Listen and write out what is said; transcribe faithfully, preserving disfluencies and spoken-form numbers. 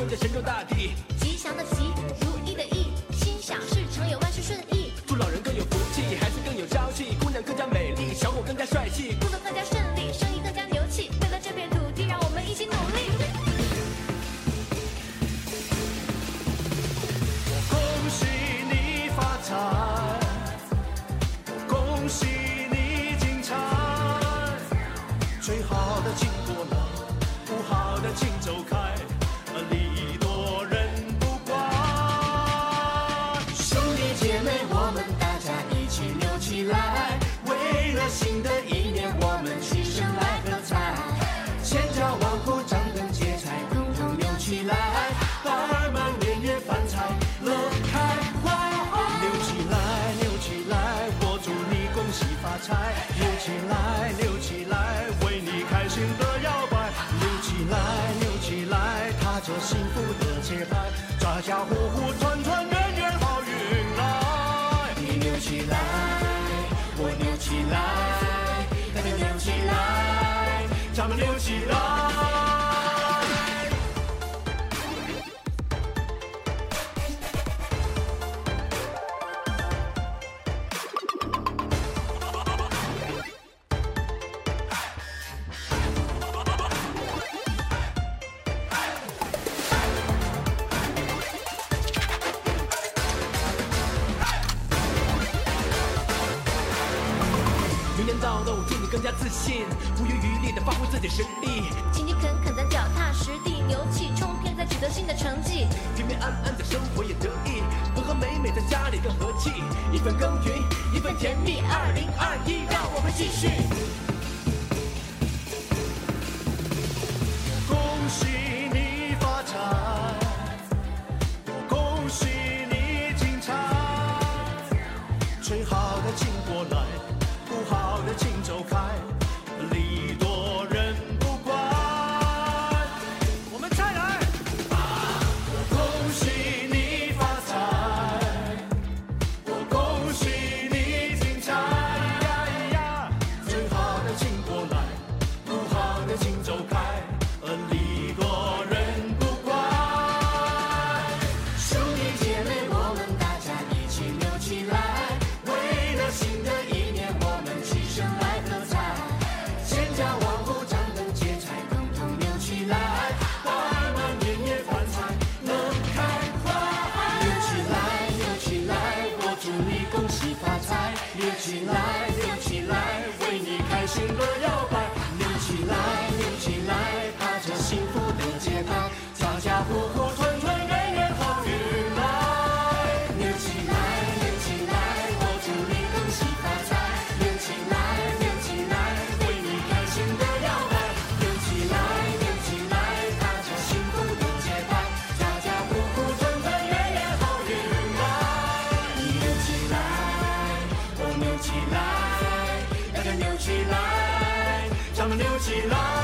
跟着神州大地。 吉祥的吉，如意的意，心想事成有万事顺意。 祝老人更有福气，孩子更有朝气，姑娘更加美丽，小伙更加帅气， 工作更加顺利，生意更加牛气。为了这片土地，让我们一起努力。 恭喜你发财，恭喜你精彩，最好的请过来，不好的请走开，礼多人不怪。兄弟姐妹，我们大家一起扭起来，为了新的一年，我们齐声来喝彩，千家万户张灯结彩，统统扭起来，孩儿们年年发财，乐开怀。扭起来，扭起来，我祝你恭喜发财，扭起来，扭起来，为你开心的摇摆，扭起来，扭起来，踏着幸福的节拍，家家户户团团圆圆好运来。你扭起来，我扭起来，大家扭起来，咱们扭起来。 明年到了，我祝你更加自信，无余余力的发挥自己实力， 勤勤恳恳的脚踏实地，牛气冲天，再取得新的成绩。 平平安安的生活也得意，和和美美在家里更和气，一分耕耘一分甜蜜。二零二一，让我们继续。 恭喜你发财，恭喜你精彩，最好的请过来，不好的请走开，礼多人不怪。我们再来。我恭喜你发财，我恭喜你精彩，最好的请过来，不好的请走开，礼多人不怪。兄弟姐妹，我们大家一起扭起来，为了新的一年，我们齐声来喝彩，千家万户张灯结彩，统统扭起来，孩儿们年年发财，乐开怀。扭起来，扭起来，我祝你恭喜发财，扭起来，扭起来，为你开心的摇摆，扭起来，扭起来，踏着幸福的节拍，家家户户团团圆圆好运来。扭起来，扭起来，我祝你恭喜发财，扭起来，扭起来，为你开心的摇摆，扭起来，扭起来，踏着幸福的节拍，家家户户团团圆圆好运来。你扭起来，我扭起来，大家扭起来，咱们扭起来。